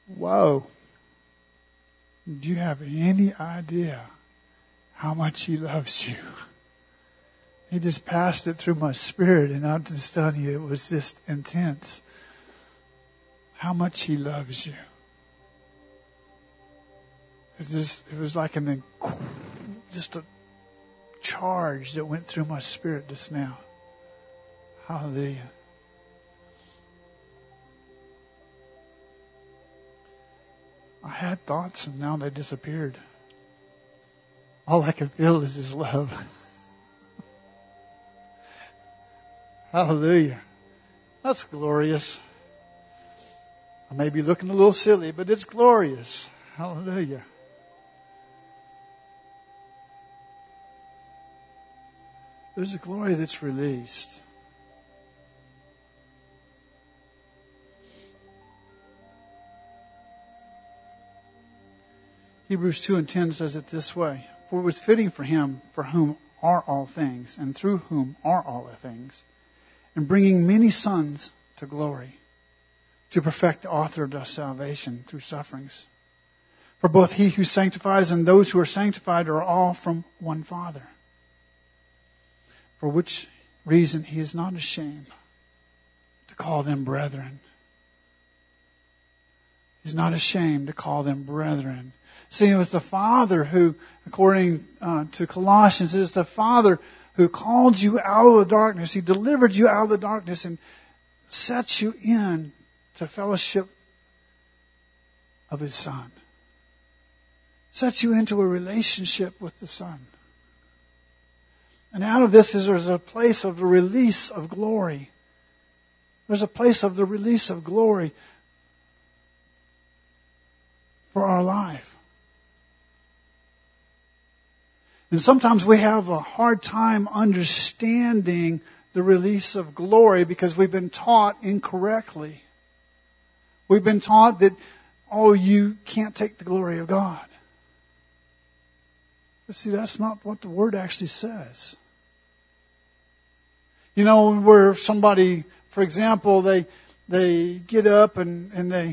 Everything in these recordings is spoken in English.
Whoa. Do you have any idea how much He loves you? He just passed it through my spirit, and I'm just telling you, it was just intense. How much He loves you. It was like just a charge that went through my spirit just now. Hallelujah. I had thoughts and now they disappeared. All I can feel is His love. Hallelujah. That's glorious. I may be looking a little silly, but it's glorious. Hallelujah. There's a glory that's released. Hebrews 2:10 says it this way. For it was fitting for Him, for whom are all things, and through whom are all things, and bringing many sons to glory, to perfect the author of our salvation through sufferings. For both He who sanctifies and those who are sanctified are all from one Father. For which reason He is not ashamed to call them brethren. He's not ashamed to call them brethren. See, it was the Father who, according to Colossians, it is the Father who called you out of the darkness. He delivered you out of the darkness and set you in to fellowship of His Son. Set you into a relationship with the Son. And out of this there's a place of the release of glory. There's a place of the release of glory for our life. And sometimes we have a hard time understanding the release of glory because we've been taught incorrectly. We've been taught that, you can't take the glory of God. But see, that's not what the Word actually says. You know, where somebody, for example, they get up and they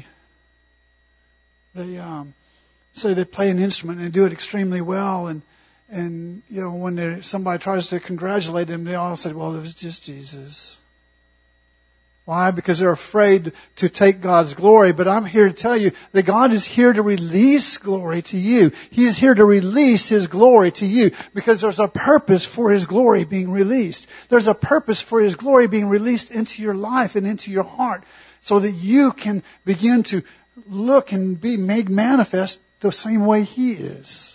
say they play an instrument and they do it extremely well, and you know, when somebody tries to congratulate them, they all say, well, it was just Jesus. Why? Because they're afraid to take God's glory. But I'm here to tell you that God is here to release glory to you. He's here to release His glory to you because there's a purpose for His glory being released. There's a purpose for His glory being released into your life and into your heart so that you can begin to look and be made manifest the same way He is.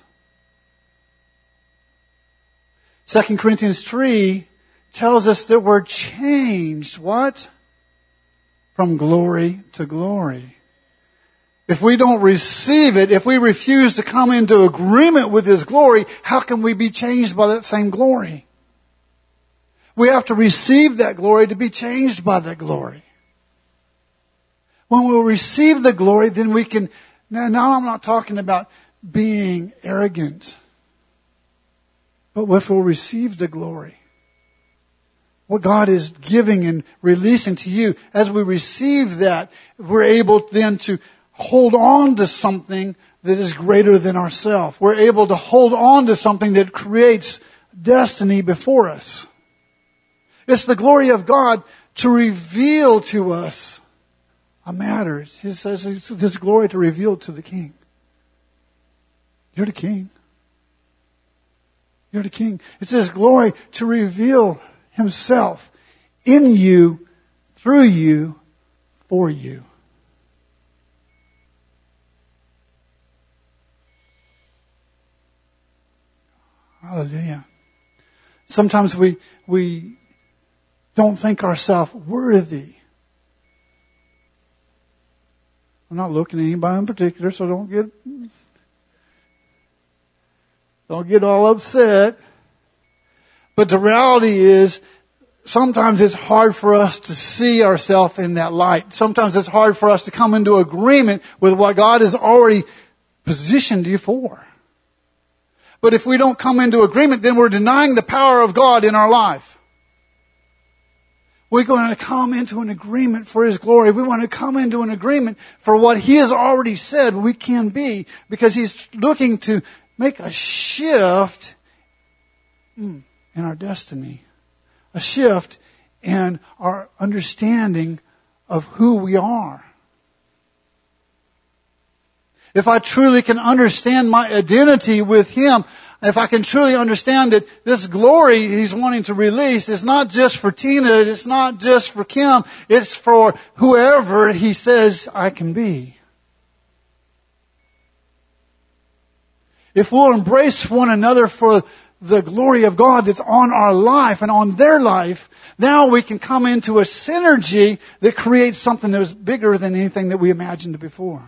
2 Corinthians 3 tells us that we're changed, what? From glory to glory. If we don't receive it, if we refuse to come into agreement with His glory, how can we be changed by that same glory? We have to receive that glory to be changed by that glory. When we'll receive the glory, then we can... Now I'm not talking about being arrogant. But if we'll receive the glory, what God is giving and releasing to you, as we receive that, we're able then to hold on to something that is greater than ourselves. We're able to hold on to something that creates destiny before us. It's the glory of God to reveal to us a matter. He says it's His glory to reveal to the King. You're the King. You're the King. It's His glory to reveal Himself in you, through you, for you. Hallelujah. Sometimes we don't think ourselves worthy. I'm not looking at anybody in particular, so don't get all upset. But the reality is, sometimes it's hard for us to see ourselves in that light. Sometimes it's hard for us to come into agreement with what God has already positioned you for. But if we don't come into agreement, then we're denying the power of God in our life. We're going to come into an agreement for His glory. We want to come into an agreement for what He has already said we can be, because He's looking to make a shift in our destiny, a shift in our understanding of who we are. If I truly can understand my identity with Him, if I can truly understand that this glory He's wanting to release is not just for Tina, it's not just for Kim, it's for whoever He says I can be. If we'll embrace one another for the glory of God that's on our life and on their life, now we can come into a synergy that creates something that is bigger than anything that we imagined before.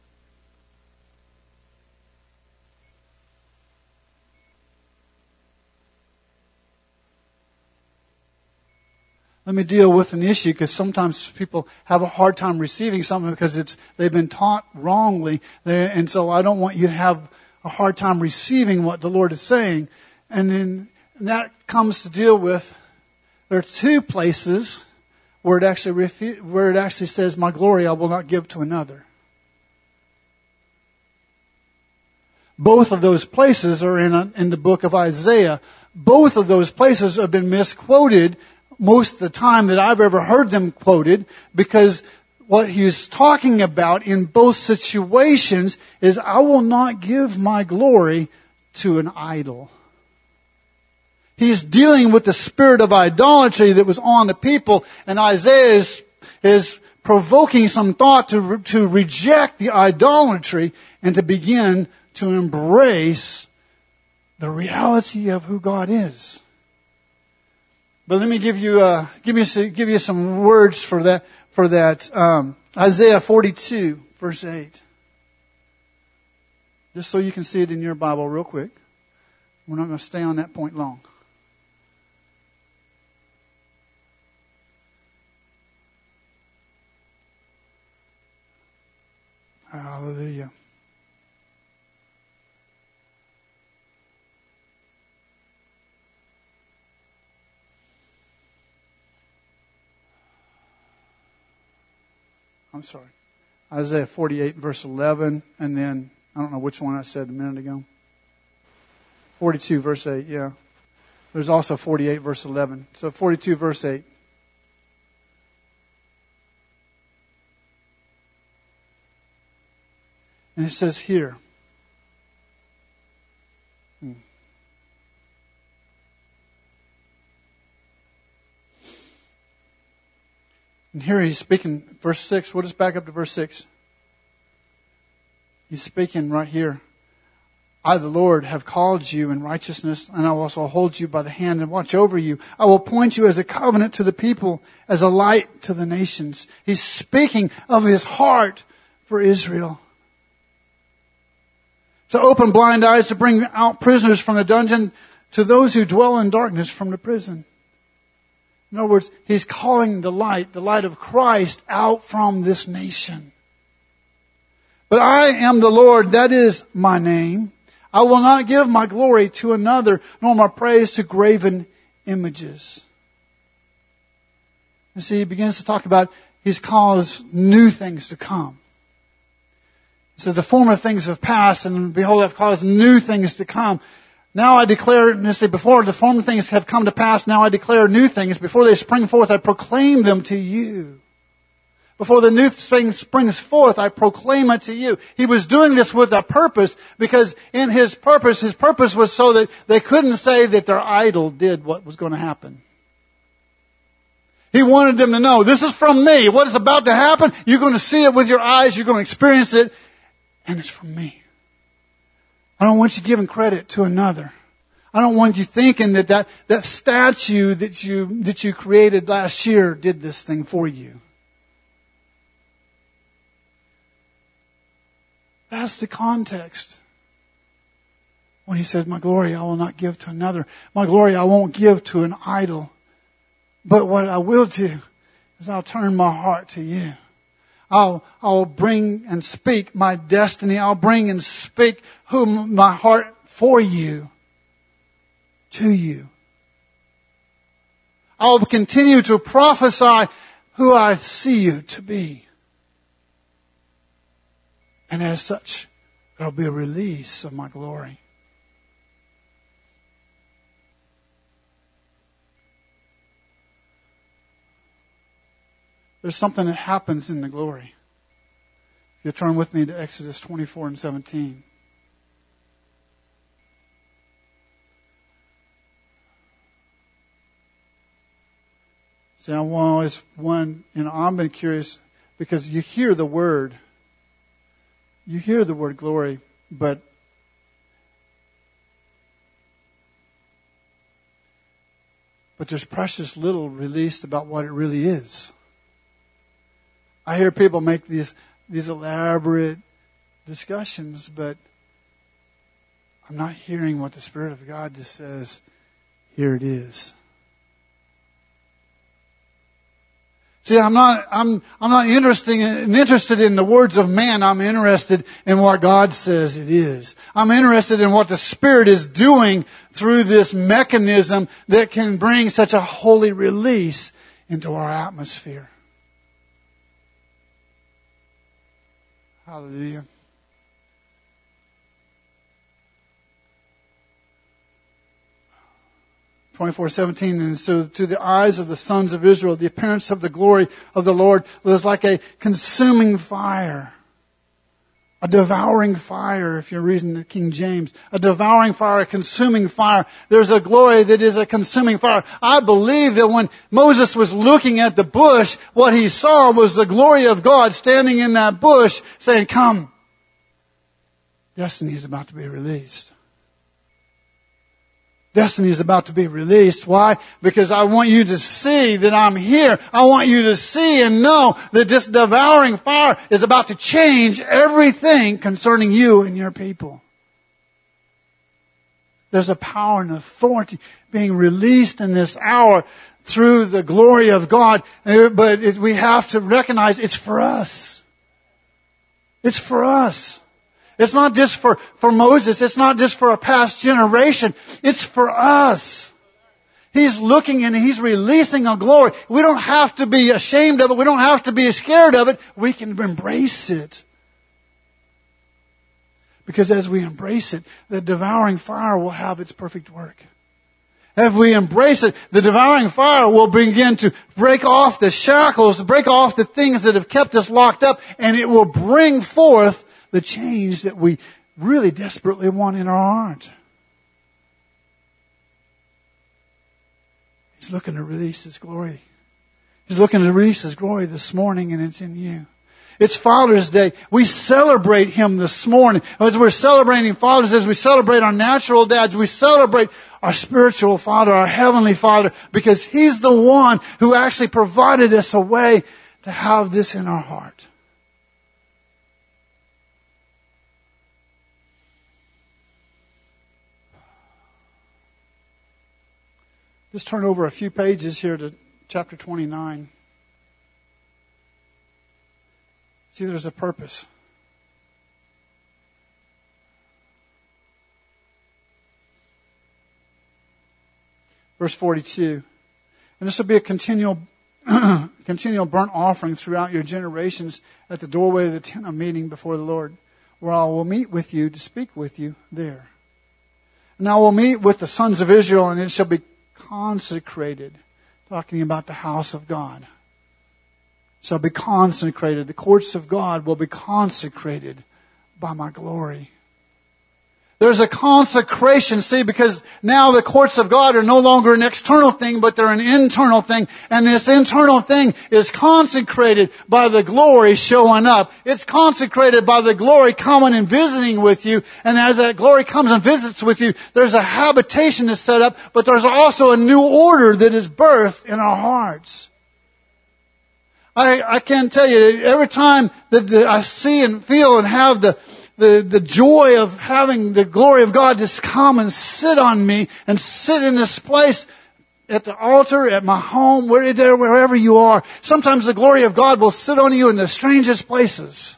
Let me deal with an issue, because sometimes people have a hard time receiving something because they've been taught wrongly. And so I don't want you to have a hard time receiving what the Lord is saying. And that comes to deal with, there are two places where it actually says, my glory I will not give to another. Both of those places are in the book of Isaiah. Both of those places have been misquoted most of the time that I've ever heard them quoted, because what he's talking about in both situations is, I will not give my glory to an idol. He's dealing with the spirit of idolatry that was on the people, and Isaiah is provoking some thought to reject the idolatry and to begin to embrace the reality of who God is. But let me give you some words for that. Isaiah 42, verse 8. Just so you can see it in your Bible real quick. We're not going to stay on that point long. Hallelujah. I'm sorry. Isaiah 48, verse 11, and then, I don't know which one I said a minute ago. 42, verse 8, yeah. There's also 48, verse 11. So 42, verse 8. And it says here, and here he's speaking, verse 6. We'll just back up to verse 6. He's speaking right here. I, the Lord, have called you in righteousness, and I will also hold you by the hand and watch over you. I will appoint you as a covenant to the people, as a light to the nations. He's speaking of His heart for Israel. To open blind eyes, to bring out prisoners from the dungeon, to those who dwell in darkness from the prison. In other words, He's calling the light of Christ, out from this nation. But I am the Lord, that is my name. I will not give my glory to another, nor my praise to graven images. You see, He begins to talk about He's caused new things to come. He said, the former things have passed, and behold, I've caused new things to come. Now I declare, and say, before the former things have come to pass, now I declare new things. Before they spring forth, I proclaim them to you. Before the new thing springs forth, I proclaim it to you. He was doing this with a purpose, because in His purpose was so that they couldn't say that their idol did what was going to happen. He wanted them to know, this is from me. What is about to happen, you're going to see it with your eyes, you're going to experience it, and it's from me. I don't want you giving credit to another. I don't want you thinking that statue that you created last year did this thing for you. That's the context. When He said, my glory I will not give to another. My glory I won't give to an idol. But what I will do is I'll turn my heart to you. I'll bring and speak my destiny. I'll bring and speak my heart for you, to you. I'll continue to prophesy who I see you to be. And as such, there'll be a release of my glory. There's something that happens in the glory. If you turn with me to Exodus 24 and 17. See, I've been curious because you hear the word glory, but there's precious little released about what it really is. I hear people make these elaborate discussions, but I'm not hearing what the Spirit of God just says, here it is. See, I'm not interested in the words of man. I'm interested in what God says it is. I'm interested in what the Spirit is doing through this mechanism that can bring such a holy release into our atmosphere. Hallelujah. (24:17) And so to the eyes of the sons of Israel, the appearance of the glory of the Lord was like a consuming fire. A devouring fire, if you're reading the King James. A devouring fire, a consuming fire. There's a glory that is a consuming fire. I believe that when Moses was looking at the bush, what he saw was the glory of God standing in that bush saying, come. Destiny is about to be released. Destiny is about to be released. Why? Because I want you to see that I'm here. I want you to see and know that this devouring fire is about to change everything concerning you and your people. There's a power and authority being released in this hour through the glory of God. But we have to recognize it's for us. It's for us. It's not just for Moses. It's not just for a past generation. It's for us. He's looking and He's releasing a glory. We don't have to be ashamed of it. We don't have to be scared of it. We can embrace it. Because as we embrace it, the devouring fire will have its perfect work. If we embrace it, the devouring fire will begin to break off the shackles, break off the things that have kept us locked up, and it will bring forth the change that we really desperately want in our heart. He's looking to release His glory. He's looking to release His glory this morning, and it's in you. It's Father's Day. We celebrate Him this morning. As we're celebrating Father's Day, as we celebrate our natural dads, we celebrate our spiritual Father, our Heavenly Father, because He's the one who actually provided us a way to have this in our heart. Just turn over a few pages here to chapter 29. See, there's a purpose. Verse 42. And this will be a continual burnt offering throughout your generations at the doorway of the tent of meeting before the Lord, where I will meet with you to speak with you there. And I will meet with the sons of Israel, and it shall be consecrated, talking about the house of God, shall be consecrated. The courts of God will be consecrated by my glory. There's a consecration, see, because now the courts of God are no longer an external thing, but they're an internal thing. And this internal thing is consecrated by the glory showing up. It's consecrated by the glory coming and visiting with you. And as that glory comes and visits with you, there's a habitation that's set up, but there's also a new order that is birthed in our hearts. I can tell you, every time that I see and feel and have the joy of having the glory of God just come and sit on me and sit in this place at the altar, at my home, wherever you are. Sometimes the glory of God will sit on you in the strangest places.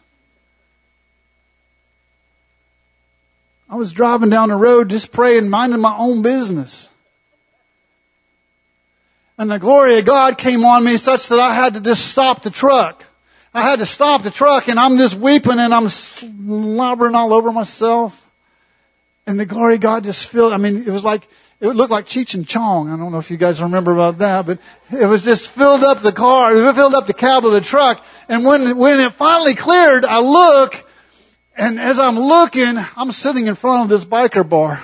I was driving down the road just praying, minding my own business. And the glory of God came on me such that I had to just stop the truck. I had to stop the truck, and I'm just weeping and I'm slobbering all over myself. And the glory of God just filled, it looked like Cheech and Chong. I don't know if you guys remember about that, but it was just filled up the car, it filled up the cab of the truck. And when it finally cleared, I look, and as I'm looking, I'm sitting in front of this biker bar.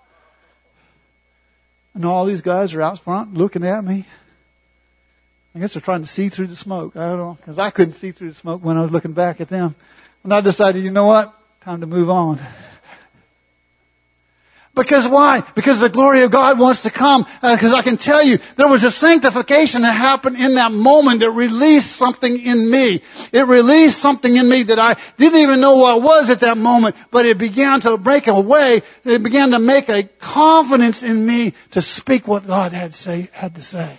And all these guys are out front looking at me. I guess they're trying to see through the smoke. I don't know, because I couldn't see through the smoke when I was looking back at them. And I decided, you know what? Time to move on. Because why? Because the glory of God wants to come. Because I can tell you, there was a sanctification that happened in that moment that released something in me. It released something in me that I didn't even know what it was at that moment, but it began to break away. It began to make a confidence in me to speak what God had to say.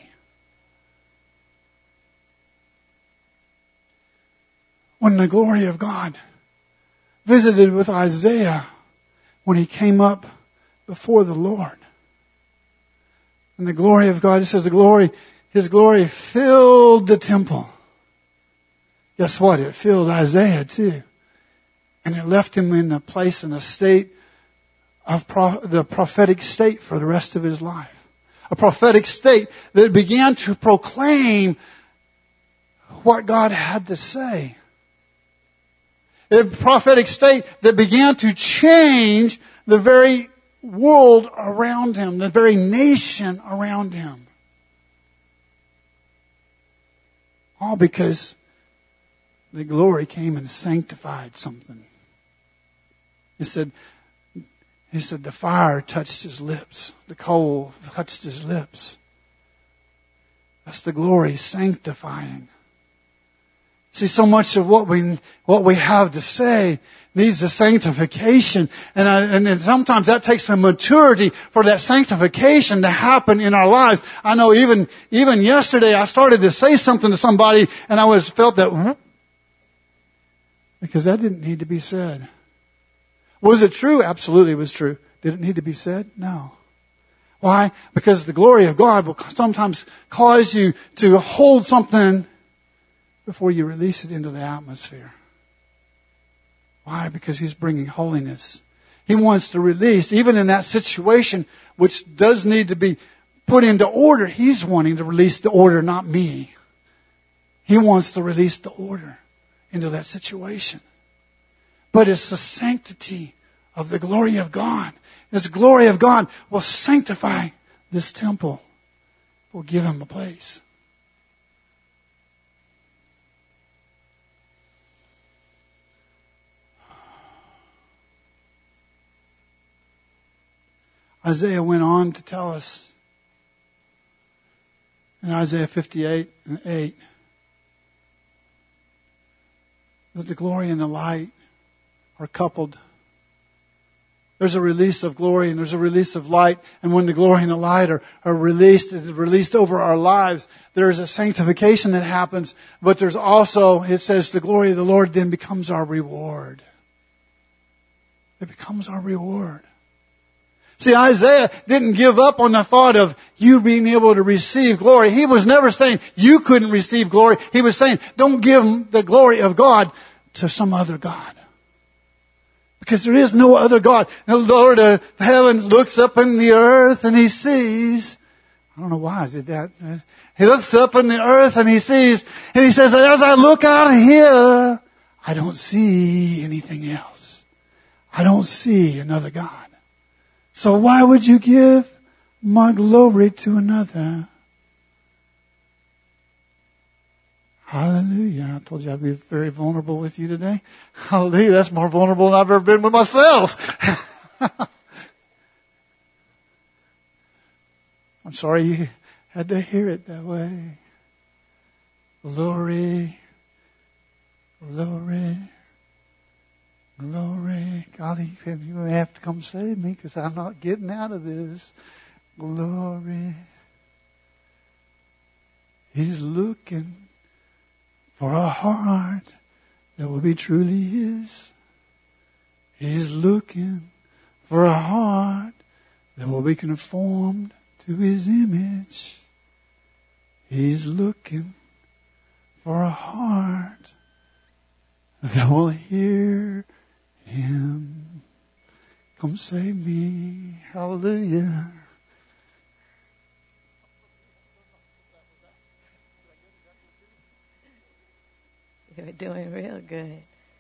When the glory of God visited with Isaiah, when he came up before the Lord. And the glory of God, it says His glory filled the temple. Guess what? It filled Isaiah too. And it left him in a place, in a state of the prophetic state for the rest of his life. A prophetic state that began to proclaim what God had to say. A prophetic state that began to change the very world around him, the very nation around him. All because the glory came and sanctified something. He said the fire touched his lips. The coal touched his lips. That's the glory sanctifying. See, so much of what we have to say needs a sanctification. And sometimes that takes a maturity for that sanctification to happen in our lives. I know even yesterday I started to say something to somebody and I felt that, because that didn't need to be said. Was it true? Absolutely it was true. Did it need to be said? No. Why? Because the glory of God will sometimes cause you to hold something before you release it into the atmosphere. Why? Because He's bringing holiness. He wants to release, even in that situation, which does need to be put into order. He's wanting to release the order, not me. He wants to release the order into that situation. But it's the sanctity of the glory of God. This glory of God will sanctify this temple. Will give Him a place. Isaiah went on to tell us in Isaiah 58:8 that the glory and the light are coupled. There's a release of glory and there's a release of light. And when the glory and the light are released over our lives, there is a sanctification that happens. But there's also, it says, the glory of the Lord then becomes our reward. It becomes our reward. See, Isaiah didn't give up on the thought of you being able to receive glory. He was never saying you couldn't receive glory. He was saying, don't give the glory of God to some other God. Because there is no other God. The Lord of heaven looks up in the earth and He sees. I don't know why I did that. He looks up in the earth and He sees. And He says, as I look out here, I don't see anything else. I don't see another God. So why would you give my glory to another? Hallelujah. I told you I'd be very vulnerable with you today. Hallelujah. That's more vulnerable than I've ever been with myself. I'm sorry you had to hear it that way. Glory, glory, glory. Golly, you may have to come save me because I'm not getting out of this. Glory. He's looking for a heart that will be truly His. He's looking for a heart that will be conformed to His image. He's looking for a heart that will hear him. Come save me. Hallelujah. You're doing real good.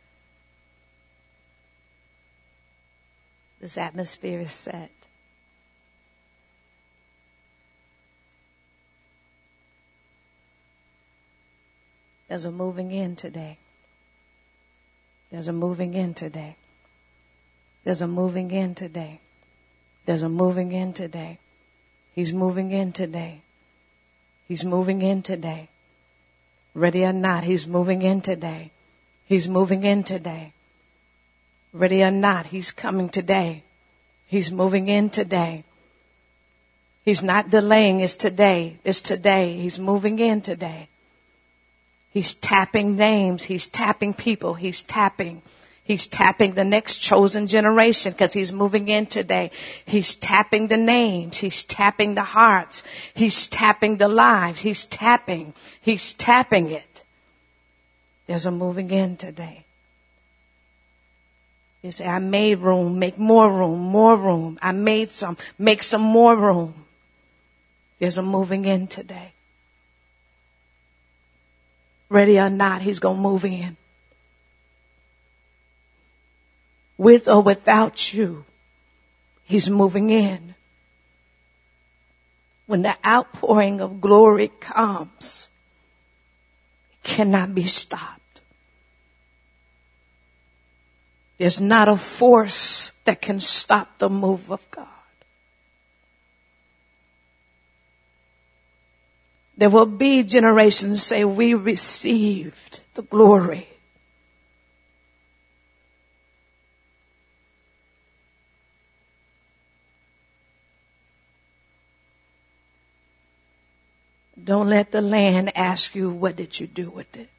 This atmosphere is set. There's a moving in today. There's a moving in today. There's a moving in today. There's a moving in today. He's moving in today. He's moving in today. Ready or not, he's moving in today. He's moving in today. Ready or not, he's coming today. He's moving in today. He's not delaying. It's today. It's today. He's moving in today. He's tapping names. He's tapping people. He's tapping the next chosen generation because he's moving in today. He's tapping the names. He's tapping the hearts. He's tapping the lives. He's tapping it. There's a moving in today. You say, I made room, make more room, more room. I made some, make some more room. There's a moving in today. Ready or not, he's going to move in. With or without you, he's moving in. When the outpouring of glory comes, it cannot be stopped. There's not a force that can stop the move of God. There will be generations say, we received the glory. Don't let the land ask you, what did you do with it?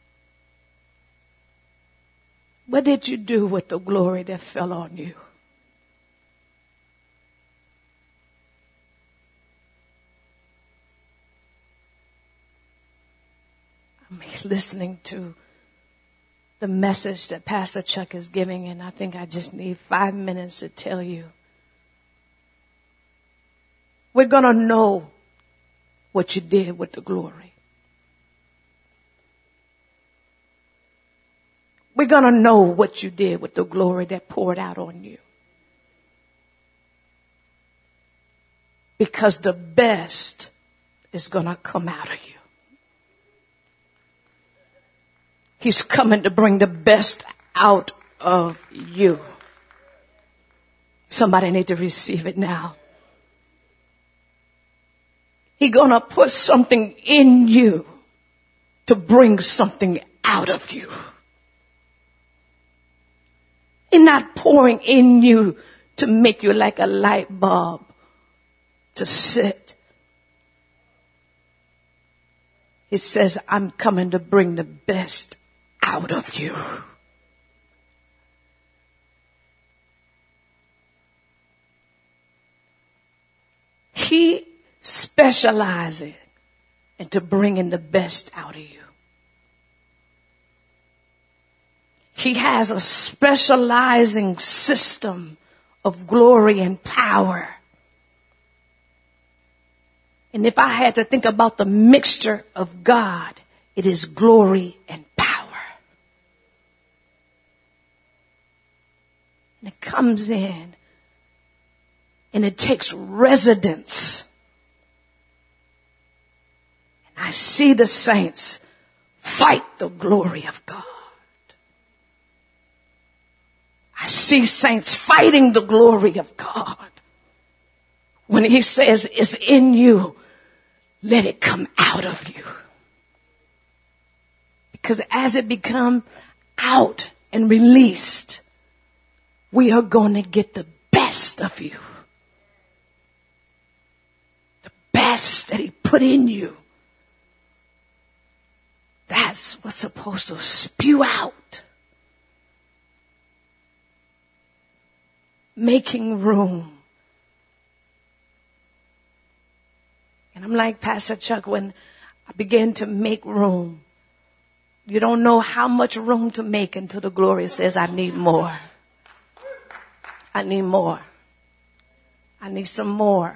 What did you do with the glory that fell on you? I'm listening to the message that Pastor Chuck is giving, and I think I just need 5 minutes to tell you. We're going to know what you did with the glory. We're going to know what you did with the glory that poured out on you. Because the best is going to come out of you. He's coming to bring the best out of you. Somebody need to receive it now. He's going to put something in you to bring something out of you. He's not pouring in you to make you like a light bulb to sit. He says, I'm coming to bring the best out of you. He specializes into bringing the best out of you. He has a specializing system of glory and power. And if I had to think about the mixture of God, it is glory and power. And it comes in and it takes residence. And I see the saints fight the glory of God. I see saints fighting the glory of God. When he says it's in you, let it come out of you. Because as it becomes out and released, we are going to get the best of you. The best that he put in you. That's what's supposed to spew out. Making room. And I'm like Pastor Chuck, when I began to make room. You don't know how much room to make until the glory says, I need more. I need more. I need some more.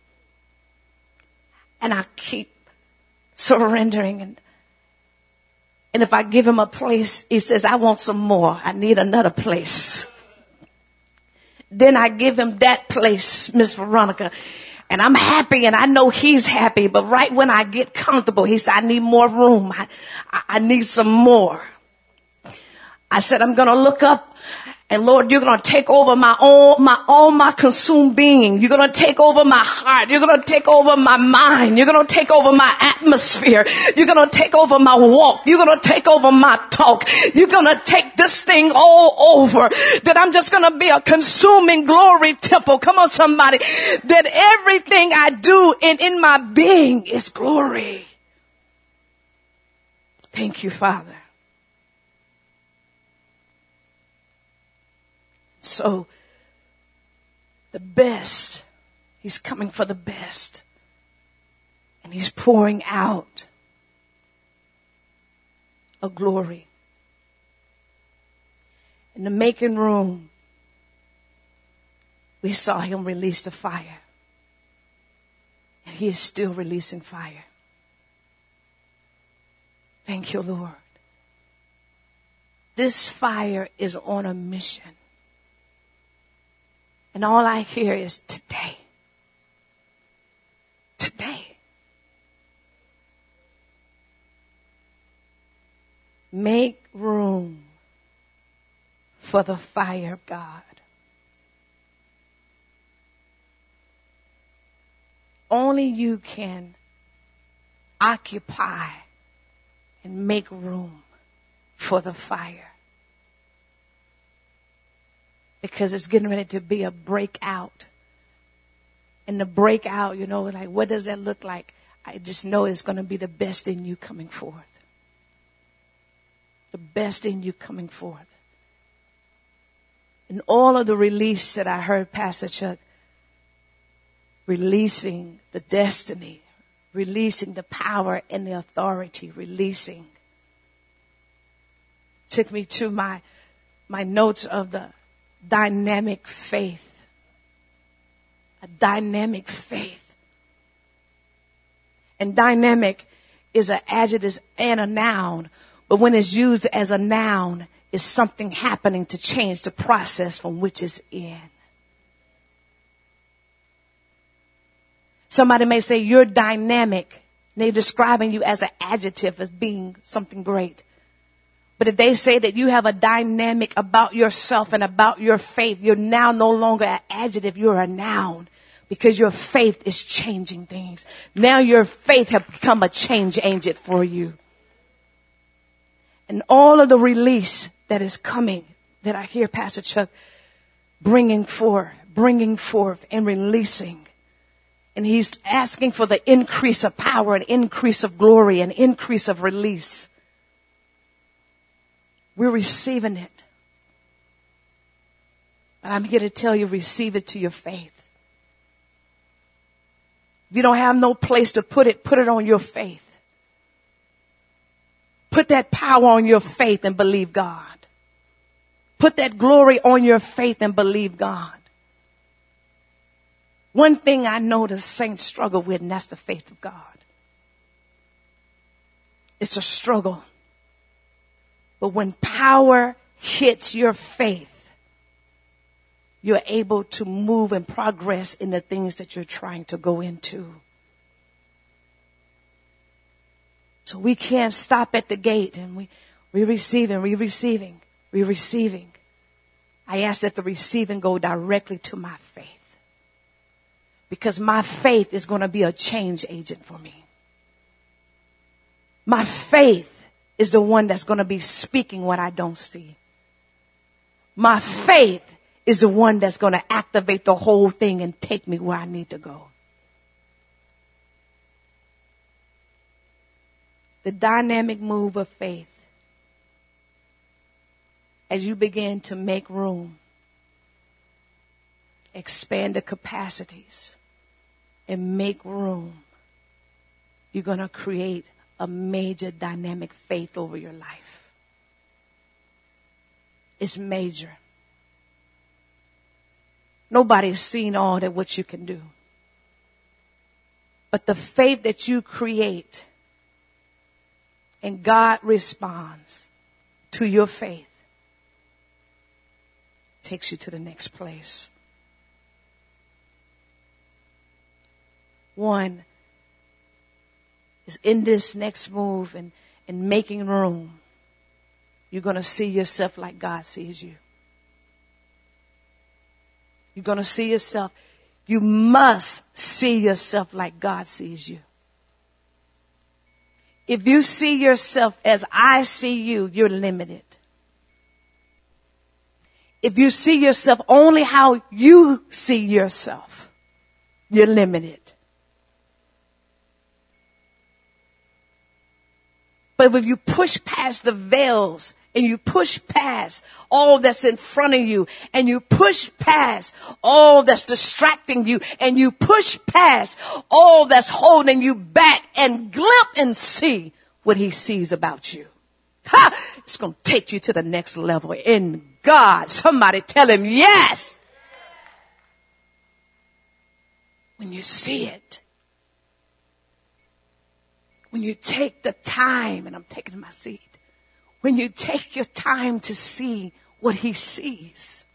And I keep surrendering. And if I give him a place, he says, I want some more. I need another place. Then I give him that place, Miss Veronica. And I'm happy and I know he's happy. But right when I get comfortable, he said, I need more room. I need some more. I said, I'm going to look up. And Lord, you're going to take over all my consumed being. You're going to take over my heart. You're going to take over my mind. You're going to take over my atmosphere. You're going to take over my walk. You're going to take over my talk. You're going to take this thing all over. That I'm just going to be a consuming glory temple. Come on, somebody. That everything I do in my being is glory. Thank you, Father. So, the best, he's coming for the best. And he's pouring out a glory. In the making room, we saw him release the fire. And he is still releasing fire. Thank you, Lord. This fire is on a mission. And all I hear is today. Today. Make room for the fire of God. Only you can occupy and make room for the fire. Because it's getting ready to be a breakout. And the breakout, you know, like, what does that look like? I just know it's going to be the best in you coming forth. The best in you coming forth. And all of the release that I heard Pastor Chuck releasing the destiny, releasing the power and the authority, releasing, took me to my notes of the dynamic faith. A dynamic faith. And dynamic is an adjective and a noun. But when it's used as a noun, it's something happening to change the process from which it's in. Somebody may say you're dynamic. They're describing you as an adjective as being something great. But if they say that you have a dynamic about yourself and about your faith, you're now no longer an adjective, you're a noun. Because your faith is changing things. Now your faith has become a change agent for you. And all of the release that is coming, that I hear Pastor Chuck bringing forth and releasing. And he's asking for the increase of power, an increase of glory, an increase of release. We're receiving it. But I'm here to tell you, receive it to your faith. If you don't have no place to put it on your faith. Put that power on your faith and believe God. Put that glory on your faith and believe God. One thing I know the saints struggle with, and that's the faith of God. It's a struggle. But when power hits your faith, you're able to move and progress in the things that you're trying to go into. So we can't stop at the gate and we're receiving. I ask that the receiving go directly to my faith. Because my faith is going to be a change agent for me. My faith is the one that's going to be speaking what I don't see. My faith is the one that's going to activate the whole thing and take me where I need to go. The dynamic move of faith. As you begin to make room, expand the capacities, and make room, you're going to create a major dynamic faith over your life. It's major. Nobody's seen all that what you can do. But the faith that you create and God responds to your faith takes you to the next place. One is in this next move and making room. You're going to see yourself like God sees you. You're going to see yourself. You must see yourself like God sees you. If you see yourself as I see you, you're limited. If you see yourself only how you see yourself, you're limited. But if you push past the veils and you push past all that's in front of you and you push past all that's distracting you and you push past all that's holding you back and glimpse and see what he sees about you. It's going to take you to the next level in God. Somebody tell him yes. When you see it, when you take the time, and I'm taking my seat, when you take your time to see what he sees,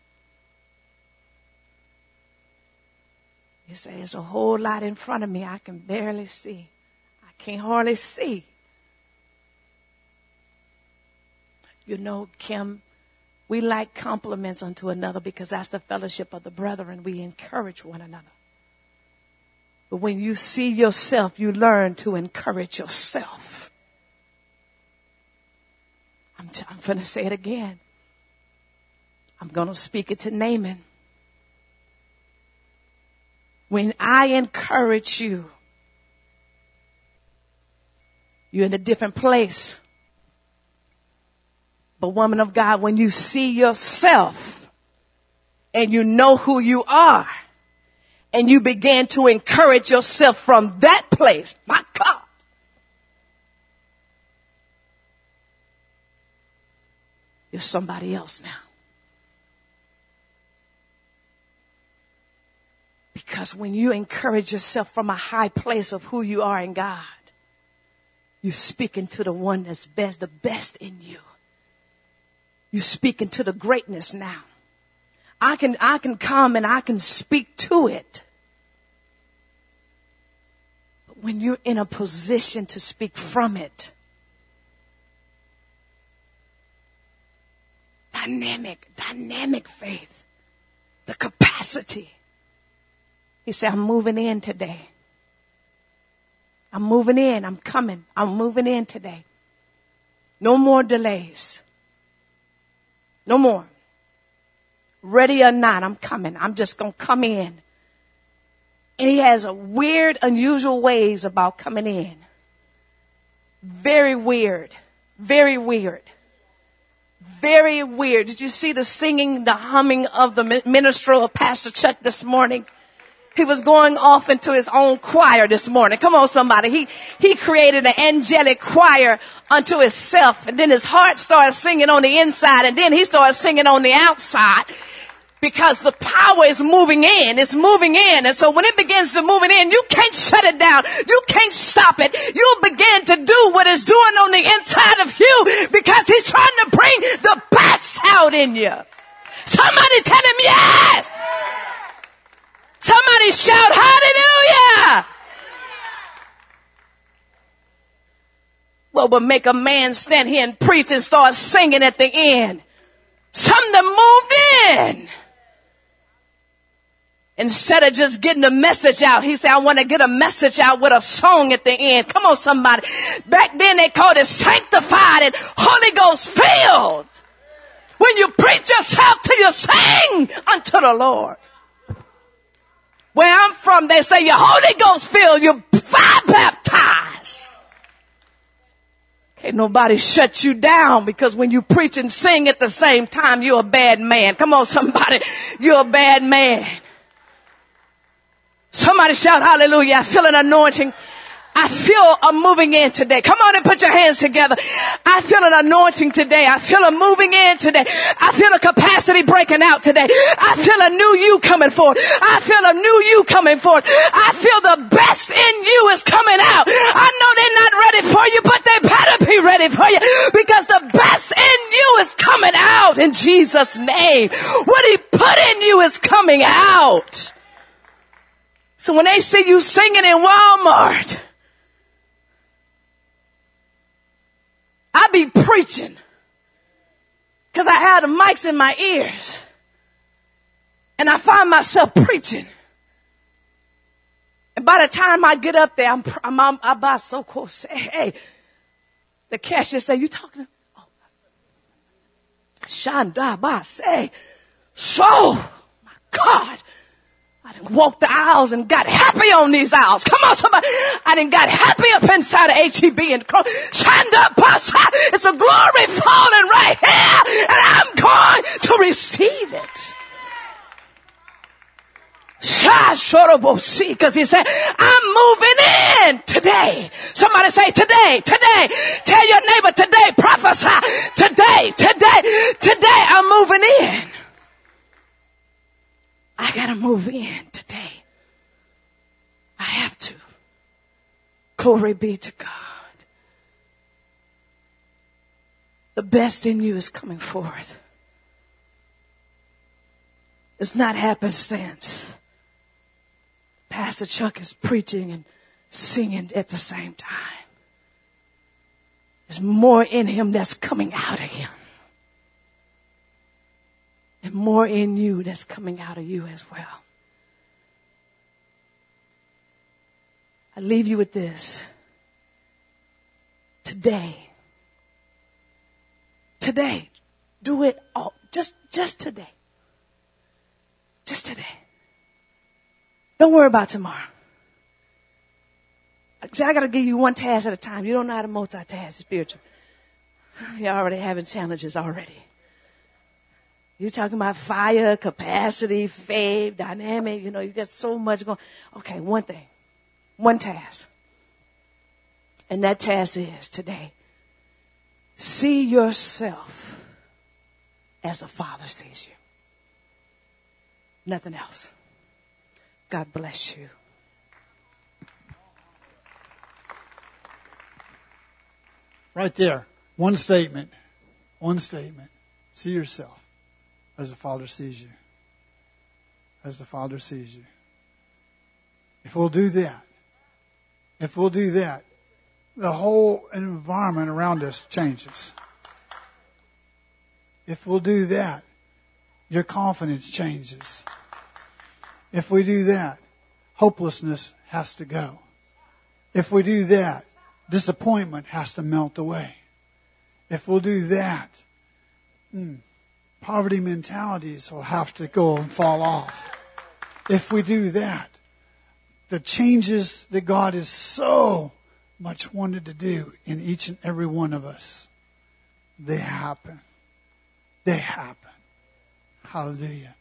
you say, there's a whole lot in front of me I can barely see. I can't hardly see. You know, Kim, we like compliments unto another because that's the fellowship of the brethren. We encourage one another. But when you see yourself, you learn to encourage yourself. I'm going to say it again. I'm going to speak it to Naaman. When I encourage you, you're in a different place. But woman of God, when you see yourself and you know who you are and you begin to encourage yourself from that place, my God, you're somebody else now. Because when you encourage yourself from a high place of who you are in God, you're speaking to the one that's best, the best in you. You're speaking to the greatness now. I can come and I can speak to it. But when you're in a position to speak from it, dynamic faith, the capacity. He said, I'm moving in today. I'm moving in. I'm coming. I'm moving in today. No more delays. No more. Ready or not, I'm coming. I'm just going to come in. And he has a weird, unusual ways about coming in. Very weird. Very weird. Very weird. Did you see the singing, the humming of the minstrel of Pastor Chuck this morning? He was going off into his own choir this morning. Come on, somebody. He created an angelic choir unto himself. And then his heart started singing on the inside. And then he started singing on the outside. Because the power is moving in. It's moving in. And so when it begins to move in, you can't shut it down. You can't stop it. You'll begin to do what it's doing on the inside of you. Because he's trying to bring the best out in you. Somebody tell him yes. Somebody shout hallelujah. What would make a man stand here and preach and start singing at the end? Something moved in. Instead of just getting the message out, he said, I want to get a message out with a song at the end. Come on, somebody. Back then they called it sanctified and Holy Ghost filled. When you preach yourself till you sing unto the Lord. Where I'm from, they say you're Holy Ghost filled, you're fire baptized. Can't nobody shut you down because when you preach and sing at the same time, you're a bad man. Come on, somebody. You're a bad man. Somebody shout hallelujah. I feel an anointing. I feel a moving in today. Come on and put your hands together. I feel an anointing today. I feel a moving in today. I feel a capacity breaking out today. I feel a new you coming forth. I feel a new you coming forth. I feel the best in you is coming out. I know they're not ready for you, but they better be ready for you, because the best in you is coming out in Jesus' name. What he put in you is coming out. So when they see you singing in Walmart, I be preaching because I had the mics in my ears, and I find myself preaching. And by the time I get up there, I buy so cool. Say, hey, the cashier say, you talking to? Oh. Shanda ba say, so, my God. I done walked the aisles and got happy on these aisles. Come on, somebody. I done got happy up inside of HEB and it's a glory falling right here, and I'm going to receive it. Because he said, I'm moving in today. Somebody say today, today. Tell your neighbor today, prophesy. Today, I'm moving in. I gotta move in today. I have to. Glory be to God. The best in you is coming forth. It's not happenstance. Pastor Chuck is preaching and singing at the same time. There's more in him that's coming out of him. And more in you that's coming out of you as well. I leave you with this. Today. Do it all. Just today. Just today. Don't worry about tomorrow. See, I got to give you one task at a time. You don't know how to multitask spiritually. You're already having challenges already. You're talking about fire, capacity, faith, dynamic. You got so much going. Okay, one thing. One task. And that task is today. See yourself as the Father sees you. Nothing else. God bless you. Right there. One statement. See yourself as the Father sees you. As the Father sees you. If we'll do that, the whole environment around us changes. If we'll do that, your confidence changes. If we do that, hopelessness has to go. If we do that, disappointment has to melt away. If we'll do that, poverty mentalities will have to go and fall off. If we do that, the changes that God has so much wanted to do in each and every one of us, they happen. Hallelujah.